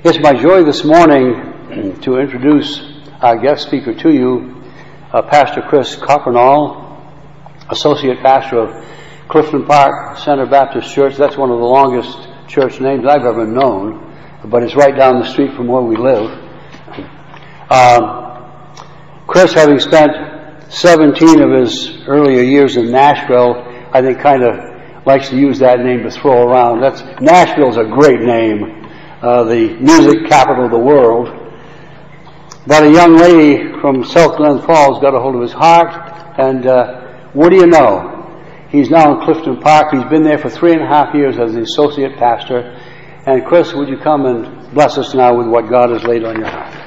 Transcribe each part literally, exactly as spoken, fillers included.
It's my joy this morning to introduce our guest speaker to you, uh, Pastor Chris Coppernall, Associate Pastor of Clifton Park Center Baptist Church. That's one of the longest church names I've ever known, but it's right down the street from where we live. Um, Chris, having spent seventeen of his earlier years in Nashville, I think kind of likes to use that name to throw around. That's Nashville's a great name. Uh, the music capital of the world. But a young lady from South Glen Falls got a hold of his heart, and uh, what do you know? He's now in Clifton Park. He's been there for three and a half years as the associate pastor. And Chris, would you come and bless us now with what God has laid on your heart?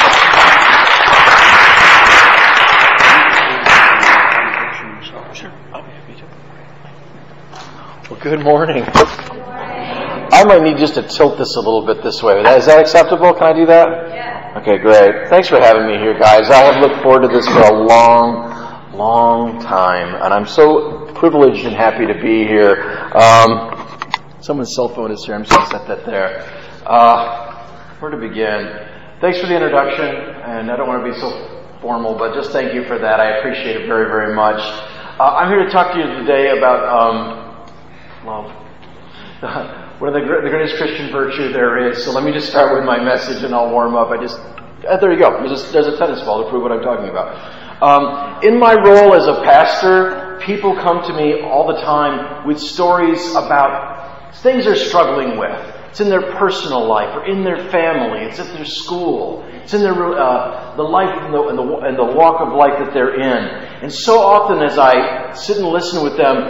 Sure, I'll be happy to. Well, good morning. I might need just to tilt this a little bit this way. Is that acceptable? Can I do that? Yeah. Okay, great. Thanks for having me here, guys. I have looked forward to this for a long, long time, and I'm so privileged and happy to be here. Um, someone's cell phone is here. I'm just going to set that there. Uh, where to begin? Thanks for the introduction, and I don't want to be so formal, but just thank you for that. I appreciate it very, very much. Uh, I'm here to talk to you today about um, love. One of the, the greatest Christian virtue there is. So let me just start with my message and I'll warm up. I just, uh, there you go. There's a, there's a tennis ball to prove what I'm talking about. Um, in my role as a pastor, people come to me all the time with stories about things they're struggling with. It's in their personal life or in their family. It's at their school. It's in their uh, the life and the, and, the, and the walk of life that they're in. And so often as I sit and listen with them,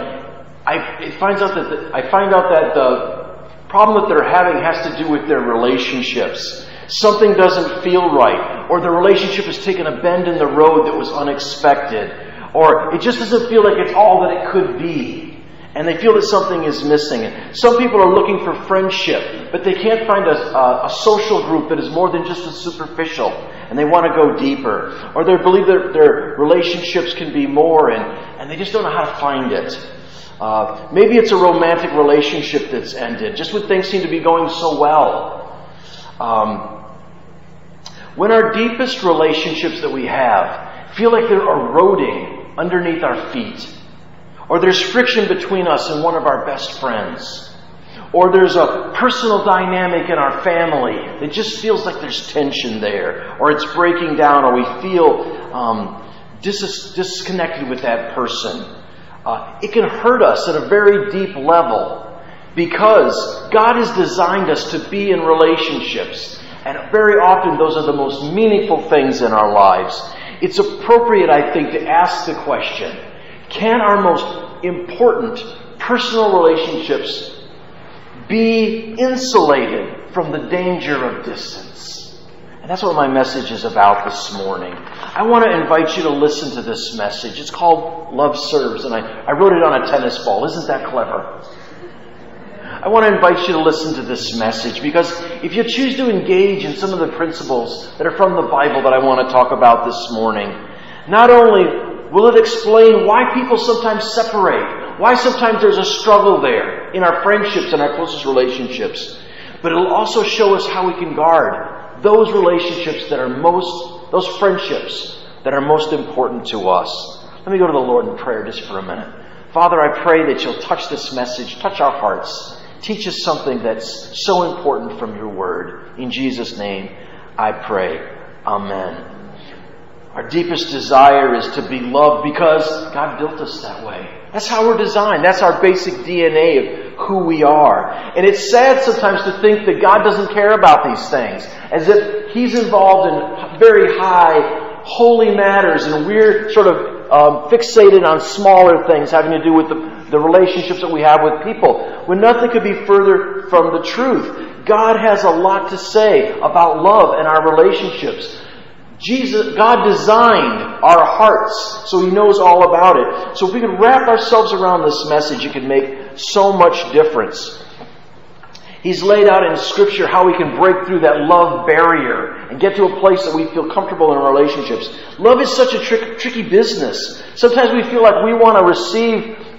I it finds out that the, I find out that the problem that they're having has to do with their relationships. Something doesn't feel right, or the relationship has taken a bend in the road that was unexpected, or it just doesn't feel like it's all that it could be, and they feel that something is missing. Some people are looking for friendship, but they can't find a, a, a social group that is more than just a superficial, and they want to go deeper, or they believe that their relationships can be more, and, and they just don't know how to find it. Uh, maybe it's a romantic relationship that's ended, just when things seem to be going so well. Um, when our deepest relationships that we have feel like they're eroding underneath our feet, or there's friction between us and one of our best friends, or there's a personal dynamic in our family that just feels like there's tension there, or it's breaking down, or we feel um, dis- disconnected with that person. Uh, it can hurt us at a very deep level because God has designed us to be in relationships, and very often those are the most meaningful things in our lives. It's appropriate, I think, to ask the question, can our most important personal relationships be insulated from the danger of distance? And that's what my message is about this morning. I want to invite you to listen to this message. It's called Love Serves, and I, I wrote it on a tennis ball. Isn't that clever? I want to invite you to listen to this message because if you choose to engage in some of the principles that are from the Bible that I want to talk about this morning, not only will it explain why people sometimes separate, why sometimes there's a struggle there in our friendships and our closest relationships, but it'll also show us how we can guard those relationships that are most, those friendships that are most important to us. Let me go to the Lord in prayer just for a minute. Father, I pray that you'll touch this message, touch our hearts, teach us something that's so important from your word. In Jesus' name, I pray. Amen. Our deepest desire is to be loved because God built us that way. That's how we're designed. That's our basic D N A of who we are. And it's sad sometimes to think that God doesn't care about these things, as if He's involved in very high, holy matters, and we're sort of um, fixated on smaller things having to do with the, the relationships that we have with people, when nothing could be further from the truth. God has a lot to say about love and our relationships. Jesus, God designed our hearts, so He knows all about it. So if we could wrap ourselves around this message, it can make so much difference. He's laid out in Scripture how we can break through that love barrier and get to a place that we feel comfortable in our relationships. Love is such a trick, tricky business. Sometimes we feel like we want to receive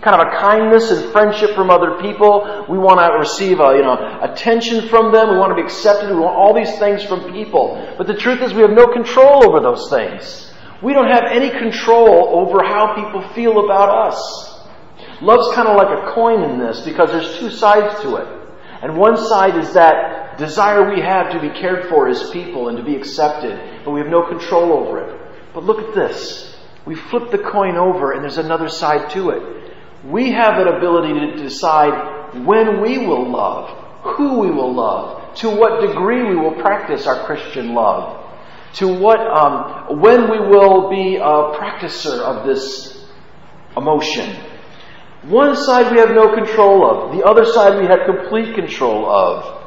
kind of a kindness and friendship from other people. We want to receive a, you know, attention from them. We want to be accepted. We want all these things from people. But the truth is we have no control over those things. We don't have any control over how people feel about us. Love's kind of like a coin in this because there's two sides to it. And one side is that desire we have to be cared for as people and to be accepted, but we have no control over it. But look at this. We flip the coin over and there's another side to it. We have an ability to decide when we will love, who we will love, to what degree we will practice our Christian love, to what, um, when we will be a practicer of this emotion. One side we have no control of. The other side we have complete control of.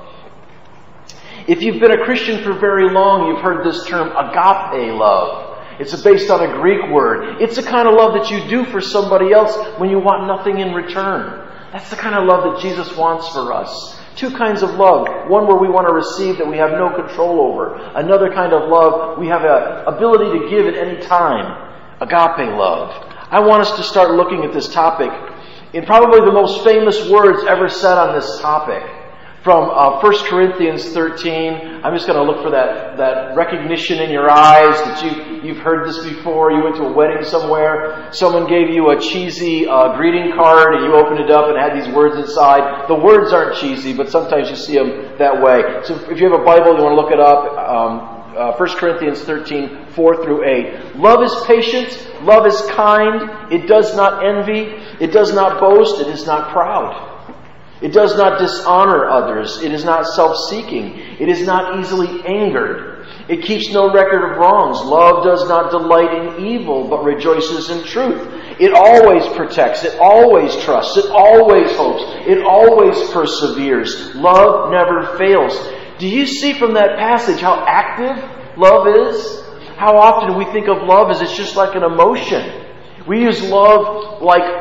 If you've been a Christian for very long, you've heard this term agape love. It's based on a Greek word. It's the kind of love that you do for somebody else when you want nothing in return. That's the kind of love that Jesus wants for us. Two kinds of love. One where we want to receive that we have no control over. Another kind of love we have an ability to give at any time. Agape love. I want us to start looking at this topic in probably the most famous words ever said on this topic. From uh, First Corinthians thirteen. I'm just going to look for that, that recognition in your eyes that you, you've heard this before. You went to a wedding somewhere. Someone gave you a cheesy uh, greeting card and you opened it up and it had these words inside. The words aren't cheesy, but sometimes you see them that way. So if you have a Bible, you want to look it up. Um, uh, First Corinthians thirteen, four through eight. Love is patient. Love is kind. It does not envy. It does not boast. It is not proud. It does not dishonor others. It is not self-seeking. It is not easily angered. It keeps no record of wrongs. Love does not delight in evil, but rejoices in truth. It always protects. It always trusts. It always hopes. It always perseveres. Love never fails. Do you see from that passage how active love is? How often we think of love as it's just like an emotion. We use love like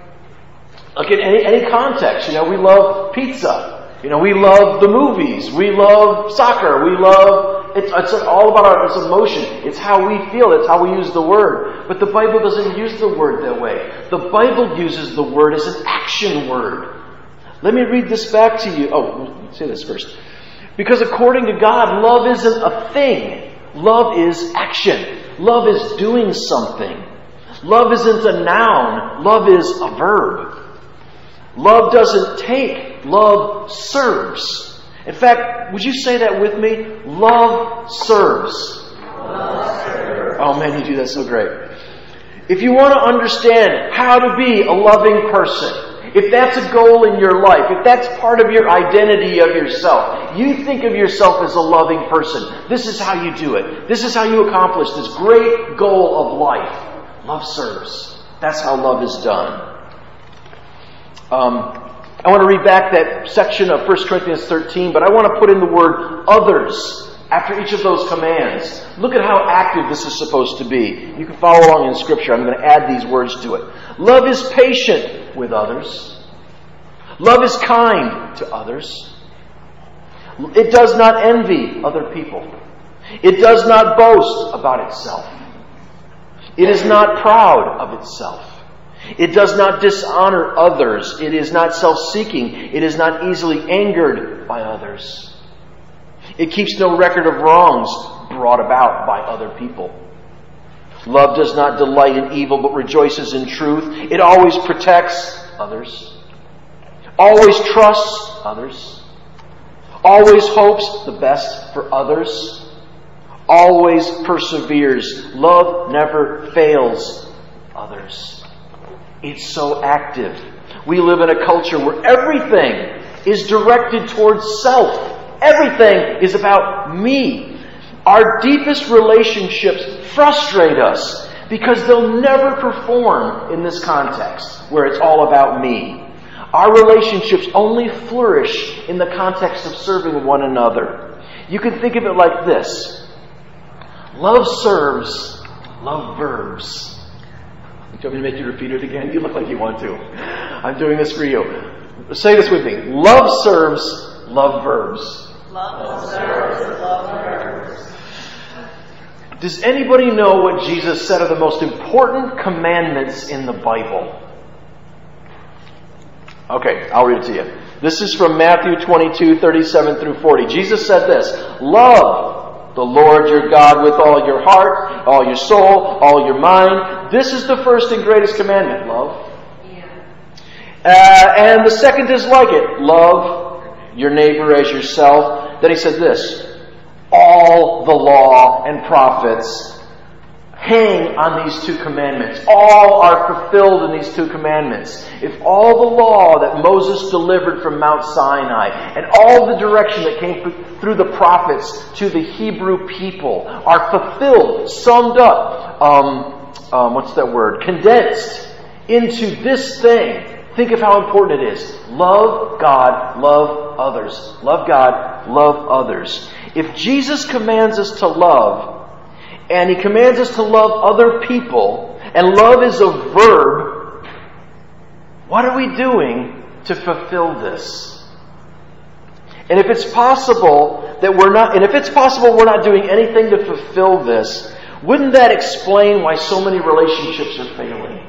Like in any, any context, you know, we love pizza. You know, we love the movies. We love soccer. We love, it's, it's all about our it's emotion. It's how we feel. It's how we use the word. But the Bible doesn't use the word that way. The Bible uses the word as an action word. Let me read this back to you. Oh, let me say this first. Because according to God, love isn't a thing. Love is action. Love is doing something. Love isn't a noun. Love is a verb. Love doesn't take. Love serves. In fact, would you say that with me? Love serves. Love serves. Oh man, you do that so great. If you want to understand how to be a loving person, if that's a goal in your life, if that's part of your identity of yourself, you think of yourself as a loving person, this is how you do it. This is how you accomplish this great goal of life. Love serves. That's how love is done. Um, I want to read back that section of First Corinthians thirteen, but I want to put in the word others after each of those commands. Look at how active this is supposed to be. You can follow along in Scripture. I'm going to add these words to it. Love is patient with others. Love is kind to others. It does not envy other people. It does not boast about itself. It is not proud of itself. It does not dishonor others. It is not self-seeking. It is not easily angered by others. It keeps no record of wrongs brought about by other people. Love does not delight in evil, but rejoices in truth. It always protects others. Always trusts others. Always hopes the best for others. Always perseveres. Love never fails others. It's so active. We live in a culture where everything is directed towards self. Everything is about me. Our deepest relationships frustrate us because they'll never perform in this context where it's all about me. Our relationships only flourish in the context of serving one another. You can think of it like this. Love serves, love verbs. Do you want me to make you repeat it again? You look like you want to. I'm doing this for you. Say this with me. Love serves, love verbs. Love serves, love verbs. Does anybody know what Jesus said are the most important commandments in the Bible? Okay, I'll read it to you. This is from Matthew twenty-two, thirty-seven through forty. Jesus said this, "Love the Lord your God with all your heart, all your soul, all your mind. This is the first and greatest commandment, love. Uh, and the second is like it, love your neighbor as yourself." Then he said this, "All the law and prophets hang on these two commandments. All are fulfilled in these two commandments. If all the law that Moses delivered from Mount Sinai and all the direction that came through the prophets to the Hebrew people are fulfilled, summed up, um, um, what's that word? condensed into this thing, think of how important it is. Love God, love others. Love God, love others. If Jesus commands us to love, and He commands us to love other people, and love is a verb, what are we doing to fulfill this? And if it's possible that we're not, and if it's possible we're not doing anything to fulfill this, wouldn't that explain why so many relationships are failing?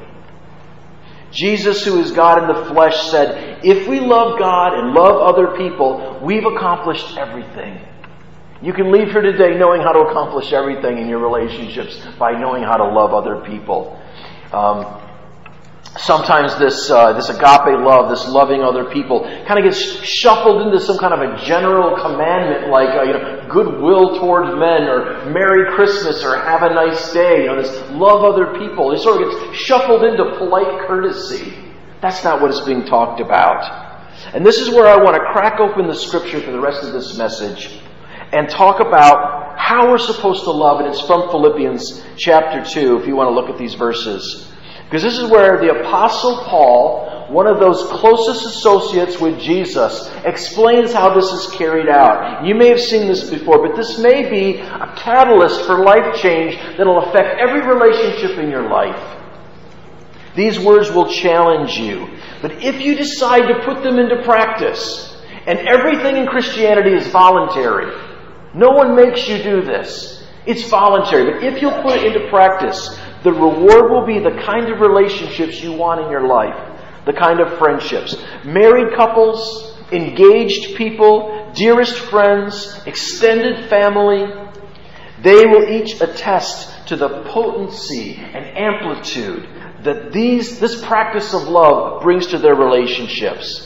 Jesus, who is God in the flesh, said, if we love God and love other people, we've accomplished everything. You can leave here today knowing how to accomplish everything in your relationships by knowing how to love other people. Um, sometimes this uh, this agape love, this loving other people, kind of gets shuffled into some kind of a general commandment like uh, you know, goodwill towards men, or Merry Christmas, or have a nice day. You know, this love other people. It sort of gets shuffled into polite courtesy. That's not what is being talked about. And this is where I want to crack open the Scripture for the rest of this message and talk about how we're supposed to love. And it's from Philippians chapter two, if you want to look at these verses. Because this is where the Apostle Paul, one of those closest associates with Jesus, explains how this is carried out. You may have seen this before, but this may be a catalyst for life change that will affect every relationship in your life. These words will challenge you. But if you decide to put them into practice, and everything in Christianity is voluntary, no one makes you do this. It's voluntary. But if you'll put it into practice, the reward will be the kind of relationships you want in your life. The kind of friendships. Married couples, engaged people, dearest friends, extended family. They will each attest to the potency and amplitude that these this practice of love brings to their relationships.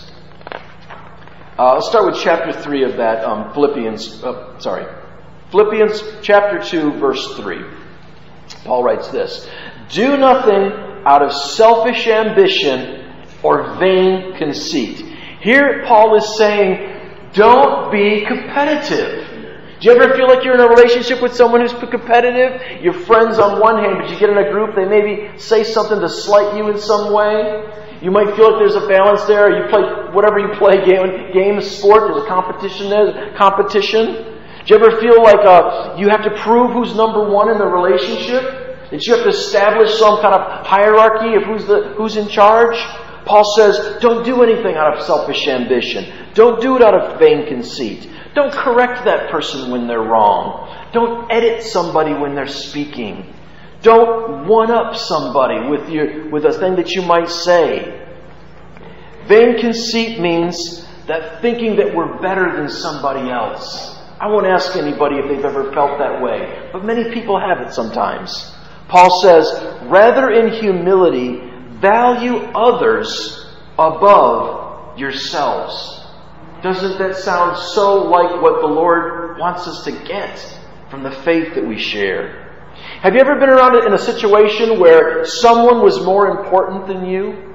Uh, let's start with chapter three of that um, Philippians. Uh, sorry, Philippians chapter two, verse three. Paul writes this: "Do nothing out of selfish ambition or vain conceit." Here, Paul is saying, don't be competitive. Do you ever feel like you're in a relationship with someone who's competitive? You're friends on one hand, but you get in a group, they maybe say something to slight you in some way. You might feel like there's a balance there. You play whatever you play, game, game, sport, there's a competition there, there's a competition. Do you ever feel like uh, you have to prove who's number one in the relationship? That you have to establish some kind of hierarchy of who's the who's in charge? Paul says, don't do anything out of selfish ambition. Don't do it out of vain conceit. Don't correct that person when they're wrong. Don't edit somebody when they're speaking. Don't one-up somebody with your with a thing that you might say. Vain conceit means that thinking that we're better than somebody else. I won't ask anybody if they've ever felt that way, but many people have it sometimes. Paul says, rather in humility, value others above yourselves. Doesn't that sound so like what the Lord wants us to get from the faith that we share? Have you ever been around in a situation where someone was more important than you?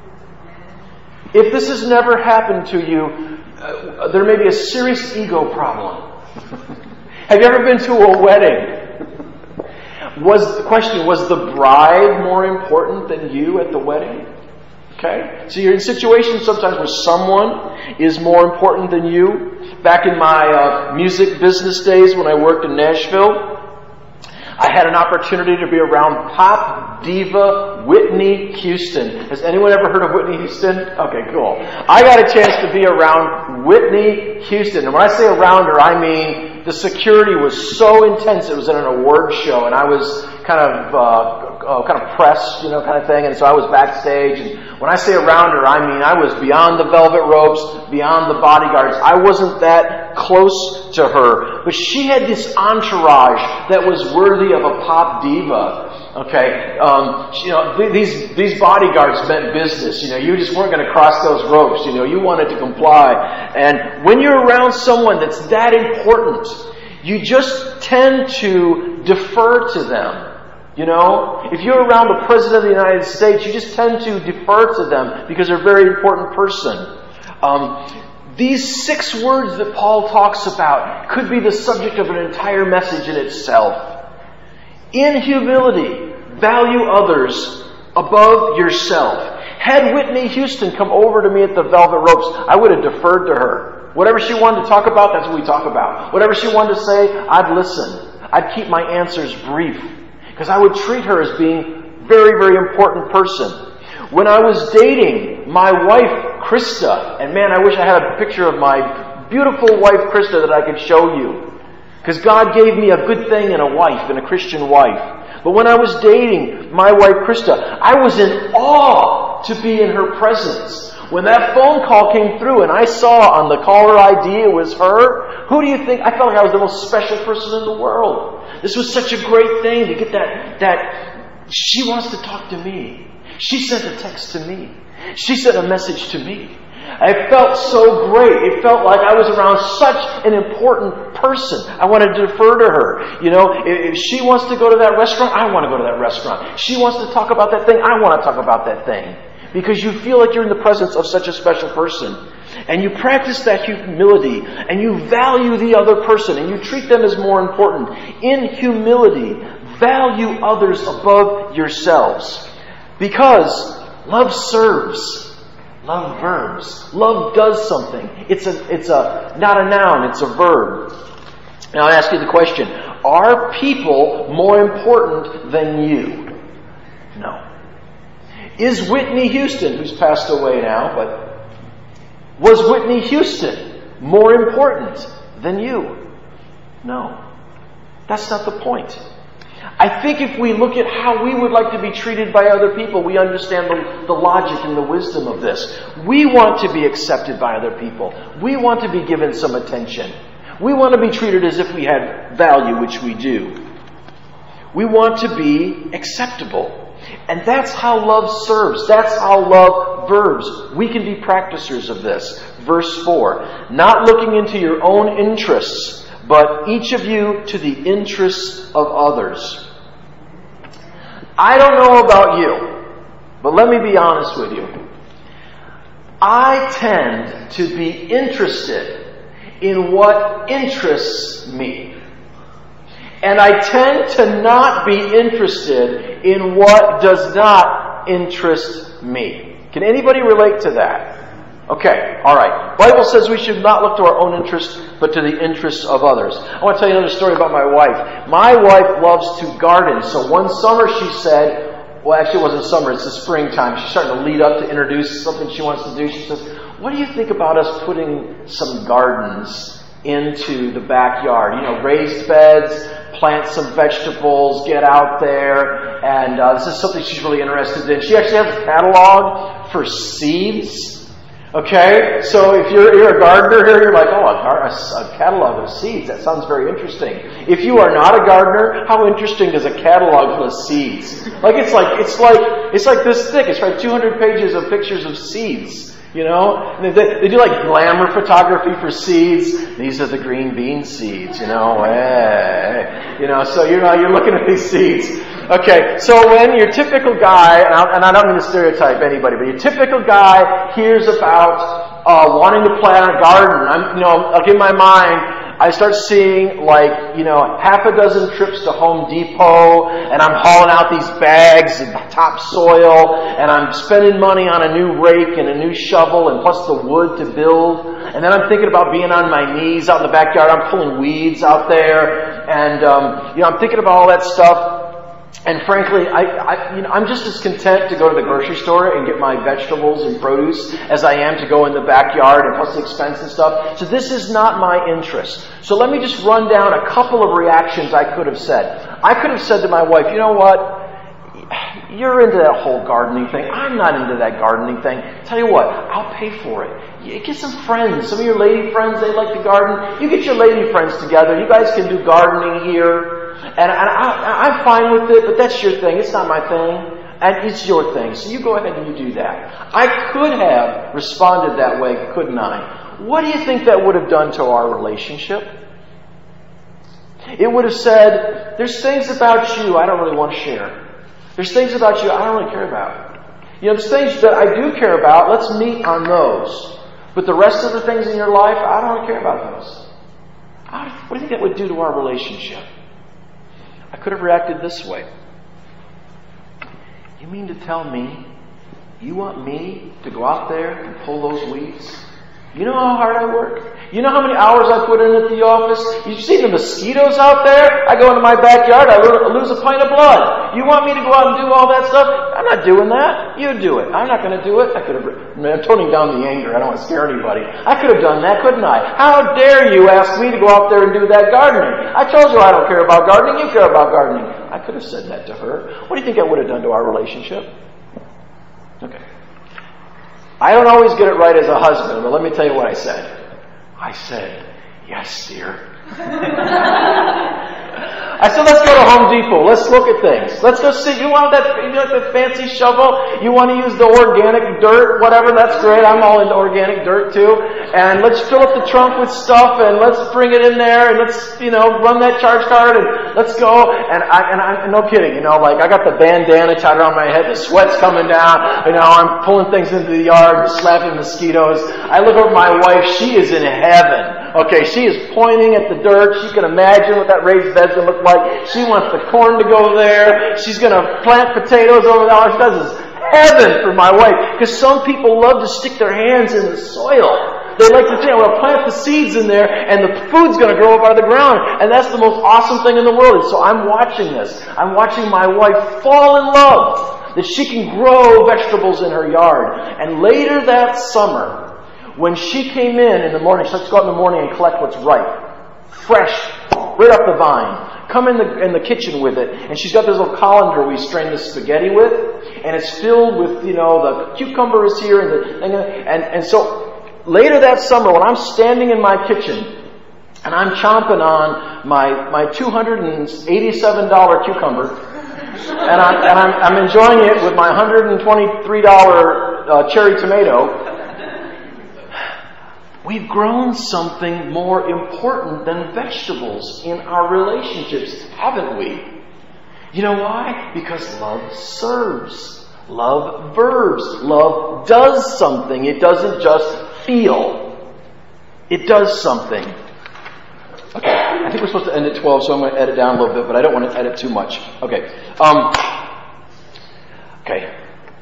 If this has never happened to you, uh, there may be a serious ego problem. Have you ever been to a wedding? Was the question, was the bride more important than you at the wedding? Okay? So you're in situations sometimes where someone is more important than you. Back in my uh, music business days when I worked in Nashville, I had an opportunity to be around pop diva Whitney Houston. Has anyone ever heard of Whitney Houston? Okay, cool. I got a chance to be around Whitney Houston. And when I say around her, I mean the security was so intense. It was at an award show, and I was kind of uh, uh, kind of press, you know, kind of thing. And so I was backstage. And when I say around her, I mean I was beyond the velvet ropes, beyond the bodyguards. I wasn't that close to her. But she had this entourage that was worthy of a pop diva. Okay, um, you know, th- these these bodyguards meant business. You know, you just weren't going to cross those ropes. You know, you wanted to comply. And when you're around someone that's that important, you just tend to defer to them. You know, if you're around the President of the United States, you just tend to defer to them because they're a very important person. Um, these six words that Paul talks about could be the subject of an entire message in itself. In humility, value others above yourself. Had Whitney Houston come over to me at the Velvet Ropes, I would have deferred to her. Whatever she wanted to talk about, that's what we talk about. Whatever she wanted to say, I'd listen. I'd keep my answers brief. Because I would treat her as being a very, very important person. When I was dating my wife, Krista, and man, I wish I had a picture of my beautiful wife, Krista, that I could show you. Because God gave me a good thing in a wife, and a Christian wife. But when I was dating my wife, Krista, I was in awe to be in her presence. When that phone call came through and I saw on the caller I D it was her, who do you think? I felt like I was the most special person in the world. This was such a great thing to get that, that she wants to talk to me. She sent a text to me. She sent a message to me. I felt so great. It felt like I was around such an important person. I wanted to defer to her. You know, if she wants to go to that restaurant, I want to go to that restaurant. She wants to talk about that thing, I want to talk about that thing. Because you feel like you're in the presence of such a special person. And you practice that humility, and you value the other person, and you treat them as more important. In humility, value others above yourselves. Because love serves. Love verbs. Love does something. It's a, it's a, not a noun, it's a verb. Now I ask you the question, are people more important than you? No. Is Whitney Houston, who's passed away now, but was Whitney Houston more important than you? No. That's not the point. I think if we look at how we would like to be treated by other people, we understand the, the logic and the wisdom of this. We want to be accepted by other people. We want to be given some attention. We want to be treated as if we had value, which we do. We want to be acceptable. And that's how love serves. That's how love verbs. We can be practicers of this. Verse four. Not looking into your own interests, but each of you to the interests of others. I don't know about you, but let me be honest with you. I tend to be interested in what interests me. And I tend to not be interested in what does not interest me. Can anybody relate to that? Okay, all right. The Bible says we should not look to our own interests, but to the interests of others. I want to tell you another story about my wife. My wife loves to garden. So one summer she said, well, actually it wasn't summer, it's the springtime. She's starting to lead up to introduce something she wants to do. She says, what do you think about us putting some gardens into the backyard? You know, raised beds, plant some vegetables, get out there. And uh, this is something she's really interested in. She actually has a catalog for seeds. Okay, so if you're, you're a gardener here, you're like, oh, a, a catalog of seeds. That sounds very interesting. If you are not a gardener, how interesting is a catalog full of seeds? Like it's like it's like it's like this thick. It's like two hundred pages of pictures of seeds. You know, and they, they do like glamour photography for seeds. These are the green bean seeds. You know, hey, you know. So you know, you're looking at these seeds. Okay, so when your typical guy, and I, and I don't mean to stereotype anybody, but your typical guy hears about uh, wanting to plant a garden, I'm, you know, like in my mind, I start seeing like, you know, half a dozen trips to Home Depot, and I'm hauling out these bags of topsoil, and I'm spending money on a new rake and a new shovel, and plus the wood to build. And then I'm thinking about being on my knees out in the backyard. I'm pulling weeds out there, and um, you know, I'm thinking about all that stuff. And frankly, I, I, you know, I'm just as content to go to the grocery store and get my vegetables and produce as I am to go in the backyard and plus the expense and stuff. So this is not my interest. So let me just run down a couple of reactions I could have said. I could have said to my wife, you know what? you're into that whole gardening thing. I'm not into that gardening thing. Tell you what, I'll pay for it. You get some friends. Some of your lady friends, they like to garden. You get your lady friends together. You guys can do gardening here. And, and I, I'm fine with it, but that's your thing. It's not my thing. And it's your thing. So you go ahead and you do that. I could have responded that way, couldn't I? What do you think that would have done to our relationship? It would have said, there's things about you I don't really want to share. There's things about you I don't really care about. You know, there's things that I do care about. Let's meet on those. But the rest of the things in your life, I don't really care about those. What do you think that would do to our relationship? I could have reacted this way. You mean to tell me you want me to go out there and pull those weeds? You know how hard I work? You know how many hours I put in at the office? You see the mosquitoes out there? I go into my backyard, I lose a pint of blood. You want me to go out and do all that stuff? I'm not doing that. You do it. I'm not going to do it. I could have. I'm toning down the anger. I don't want to scare anybody. I could have done that, couldn't I? How dare you ask me to go out there and do that gardening? I told you I don't care about gardening. You care about gardening. I could have said that to her. What do you think that would have done to our relationship? Okay. I don't always get it right as a husband, but let me tell you what I said. I said, yes, dear. I said, let's go to Home Depot. Let's look at things. Let's go see. You want that, you want that fancy shovel? You want to use the organic dirt? Whatever, that's great. I'm all into organic dirt too. And let's fill up the trunk with stuff and let's bring it in there and let's, you know, run that charge card and let's go. And I, and I'm no kidding, you know, like I got the bandana tied around my head, the sweat's coming down, you know, I'm pulling things into the yard, slapping mosquitoes. I look over at my wife, she is in heaven. Okay, she is pointing at the dirt. She can imagine what that raised bed's going to look like. She wants the corn to go there. She's going to plant potatoes over there. All she does is heaven for my wife. Because some people love to stick their hands in the soil. They like to think, well, plant the seeds in there and the food's going to grow up out of the ground. And that's the most awesome thing in the world. And so I'm watching this. I'm watching my wife fall in love that she can grow vegetables in her yard. And later that summer, when she came in in the morning, she likes to go out in the morning and collect what's ripe. Fresh, right off the vine. Come in the in the kitchen with it. And she's got this little colander we strain the spaghetti with. And it's filled with, you know, the cucumber is here. And, the, and, and so later that summer, when I'm standing in my kitchen, and I'm chomping on my, my two hundred eighty-seven dollars cucumber, and, I, and I'm, I'm enjoying it with my one hundred twenty-three dollars uh, cherry tomato, we've grown something more important than vegetables in our relationships, haven't we? You know why? Because love serves. Love verbs. Love does something. It doesn't just feel. It does something. Okay, I think we're supposed to end at twelve, so I'm going to edit down a little bit, but I don't want to edit too much. Okay. Um, okay.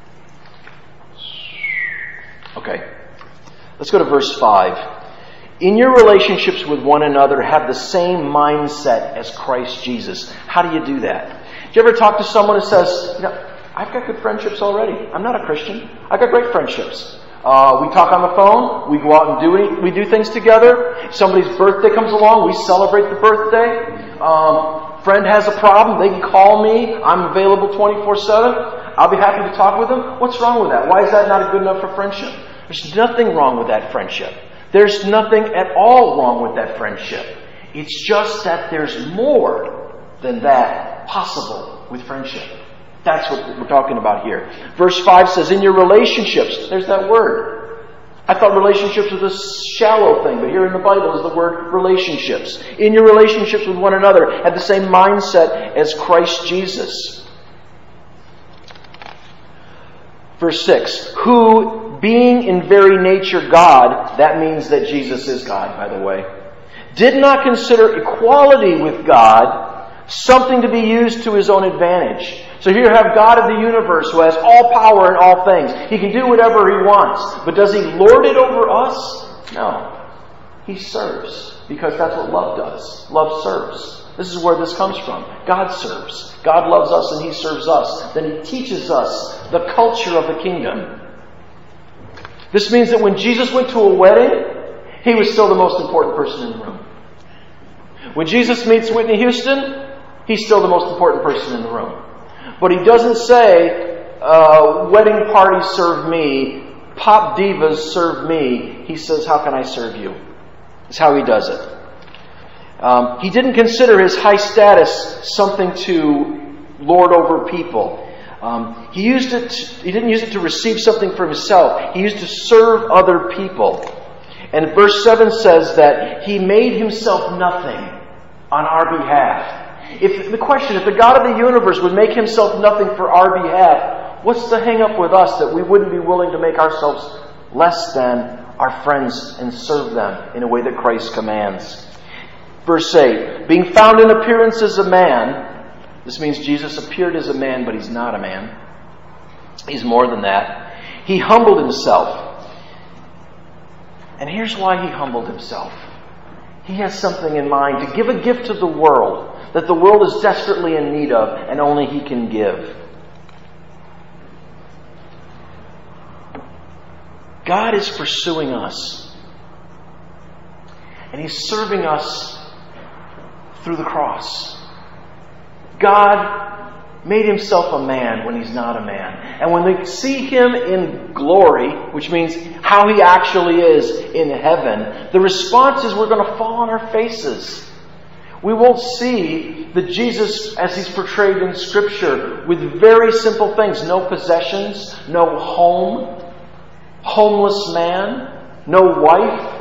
Okay. Let's go to verse five. In your relationships with one another, have the same mindset as Christ Jesus. How do you do that? Do you ever talk to someone who says, you know, I've got good friendships already. I'm not a Christian. I've got great friendships. Uh, we talk on the phone. We go out and do any, we do things together. If somebody's birthday comes along, we celebrate the birthday. Um, friend has a problem, they can call me. I'm available twenty-four seven. I'll be happy to talk with them. What's wrong with that? Why is that not good enough for friendship? There's nothing wrong with that friendship. There's nothing at all wrong with that friendship. It's just that there's more than that possible with friendship. That's what we're talking about here. Verse five says, in your relationships, there's that word. I thought relationships was a shallow thing, but here in the Bible is the word relationships. In your relationships with one another, have the same mindset as Christ Jesus. Verse six, who, being in very nature God, that means that Jesus is God, by the way, did not consider equality with God something to be used to his own advantage. So here you have God of the universe who has all power in all things. He can do whatever he wants. But does he lord it over us? No. He serves. Because that's what love does. Love serves. This is where this comes from. God serves. God loves us and he serves us. Then he teaches us the culture of the kingdom. This means that when Jesus went to a wedding, he was still the most important person in the room. When Jesus meets Whitney Houston, he's still the most important person in the room. But he doesn't say, uh, wedding parties serve me, pop divas serve me. He says, how can I serve you? That's how he does it. Um, he didn't consider his high status something to lord over people. Um, he used it. To, he didn't use it to receive something for himself. He used to serve other people. And verse seven says that he made himself nothing on our behalf. If the question, if the God of the universe would make himself nothing for our behalf, what's the hang up with us that we wouldn't be willing to make ourselves less than our friends and serve them in a way that Christ commands? Verse eight, being found in appearance as a man. This means Jesus appeared as a man, but he's not a man. He's more than that. He humbled himself. And here's why he humbled himself. He has something in mind to give a gift to the world that the world is desperately in need of, and only he can give. God is pursuing us. And he's serving us through the cross. God made himself a man when he's not a man. And when we see him in glory, which means how he actually is in heaven, the response is we're going to fall on our faces. We won't see the Jesus as he's portrayed in Scripture with very simple things. No possessions, no home, homeless man, no wife.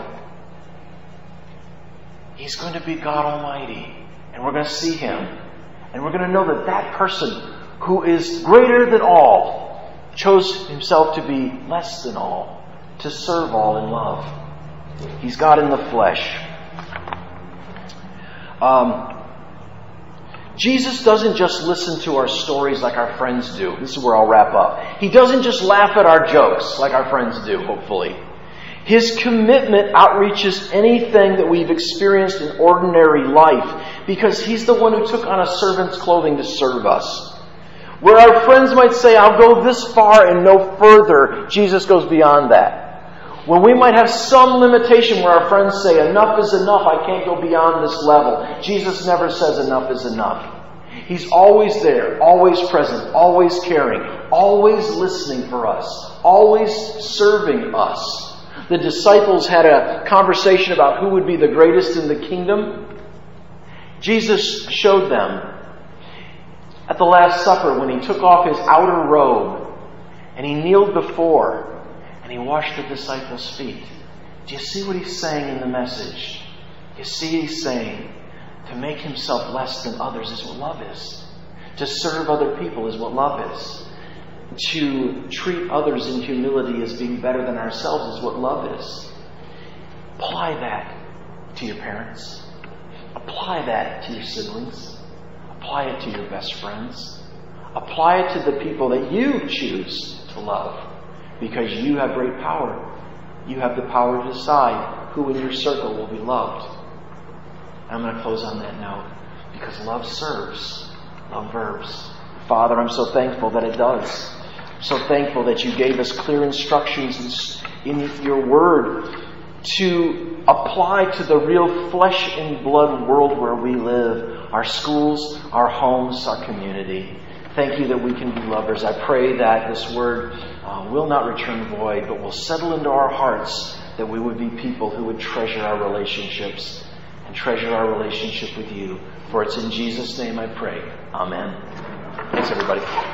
He's going to be God Almighty. And we're going to see him. And we're going to know that that person who is greater than all chose himself to be less than all, to serve all in love. He's God in the flesh. Um, Jesus doesn't just listen to our stories like our friends do. This is where I'll wrap up. He doesn't just laugh at our jokes like our friends do, hopefully. His commitment outreaches anything that we've experienced in ordinary life, because he's the one who took on a servant's clothing to serve us. Where our friends might say, I'll go this far and no further, Jesus goes beyond that. When we might have some limitation where our friends say, enough is enough, I can't go beyond this level, Jesus never says enough is enough. He's always there, always present, always caring, always listening for us, always serving us. The disciples had a conversation about who would be the greatest in the kingdom. Jesus showed them at the Last Supper when he took off his outer robe and he kneeled before and he washed the disciples' feet. Do you see what he's saying in the message? You see he's saying to make himself less than others is what love is. To serve other people is what love is. To treat others in humility as being better than ourselves is what love is. Apply that to your parents. Apply that to your siblings. Apply it to your best friends. Apply it to the people that you choose to love. Because you have great power. You have the power to decide who in your circle will be loved. I'm going to close on that note. Because love serves. Love verbs. Father, I'm so thankful that it does. I'm so thankful that you gave us clear instructions in your word to apply to the real flesh and blood world where we live. Our schools, our homes, our community. Thank you that we can be lovers. I pray that this word uh, will not return void, but will settle into our hearts, that we would be people who would treasure our relationships and treasure our relationship with you. For it's in Jesus' name I pray. Amen. Thanks, everybody.